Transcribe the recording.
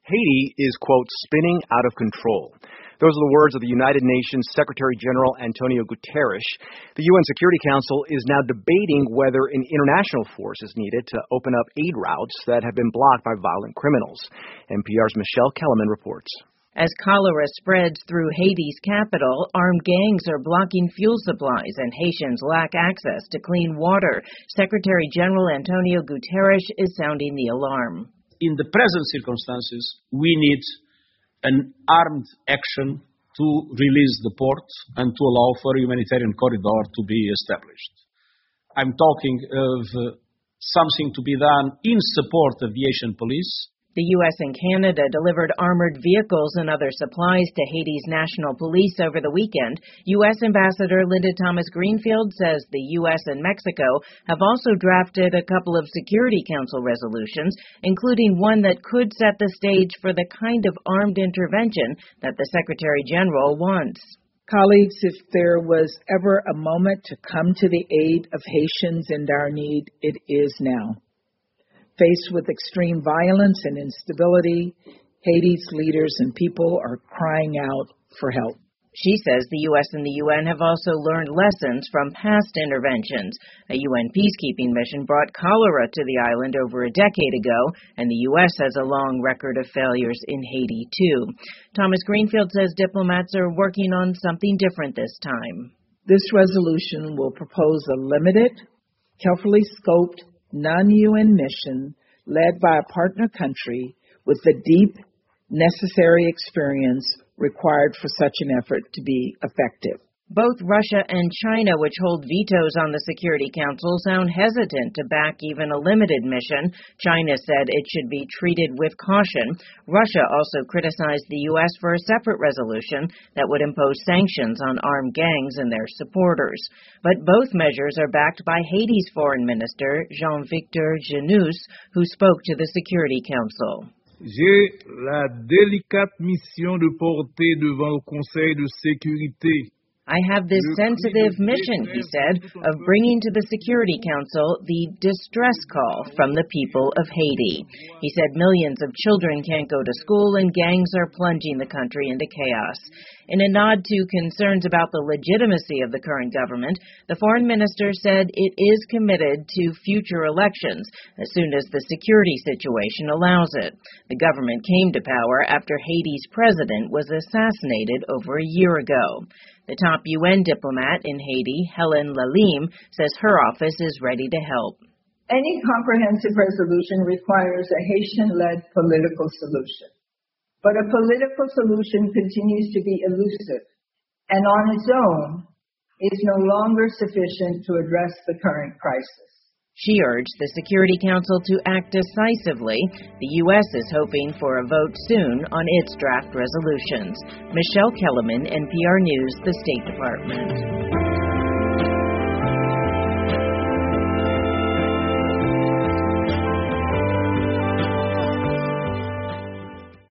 Haiti is, quote, spinning out of control. Those are the words of the United Nations Secretary General Antonio Guterres. The UN Security Council is now debating whether an international force is needed to open up aid routes that have been blocked by violent criminals. NPR's Michelle Kellerman reports. As cholera spreads through Haiti's capital, armed gangs are blocking fuel supplies and Haitians lack access to clean water. Secretary General Antonio Guterres is sounding the alarm. In the present circumstances, we need an armed action to release the port and to allow for a humanitarian corridor to be established. I'm talking of something to be done in support of the Haitian police. The U.S. and Canada delivered armored vehicles and other supplies to Haiti's National Police over the weekend. U.S. Ambassador Linda Thomas-Greenfield says the U.S. and Mexico have also drafted a couple of Security Council resolutions, including one that could set the stage for the kind of armed intervention that the Secretary General wants. Colleagues, if there was ever a moment to come to the aid of Haitians in dire need, it is now. Faced with extreme violence and instability, Haiti's leaders and people are crying out for help. She says the U.S. and the UN have also learned lessons from past interventions. A UN peacekeeping mission brought cholera to the island over a decade ago, and the U.S. has a long record of failures in Haiti, too. Thomas-Greenfield says diplomats are working on something different this time. This resolution will propose a limited, carefully scoped, non-UN mission led by a partner country with the deep, necessary experience required for such an effort to be effective. Both Russia and China, which hold vetoes on the Security Council, sound hesitant to back even a limited mission. China said it should be treated with caution. Russia also criticized the U.S. for a separate resolution that would impose sanctions on armed gangs and their supporters. But both measures are backed by Haiti's Foreign Minister, Jean-Victor Janus, who spoke to the Security Council. J'ai la délicate mission de porter devant le Conseil de sécurité. I have this sensitive mission, he said, of bringing to the Security Council the distress call from the people of Haiti. He said millions of children can't go to school and gangs are plunging the country into chaos. In a nod to concerns about the legitimacy of the current government, the foreign minister said it is committed to future elections as soon as the security situation allows it. The government came to power after Haiti's president was assassinated over a year ago. The top UN diplomat in Haiti, Hélène Lalime, says her office is ready to help. Any comprehensive resolution requires a Haitian-led political solution. But a political solution continues to be elusive and on its own is no longer sufficient to address the current crisis. She urged the Security Council to act decisively. The U.S. is hoping for a vote soon on its draft resolutions. Michelle Kellerman, NPR News, the State Department.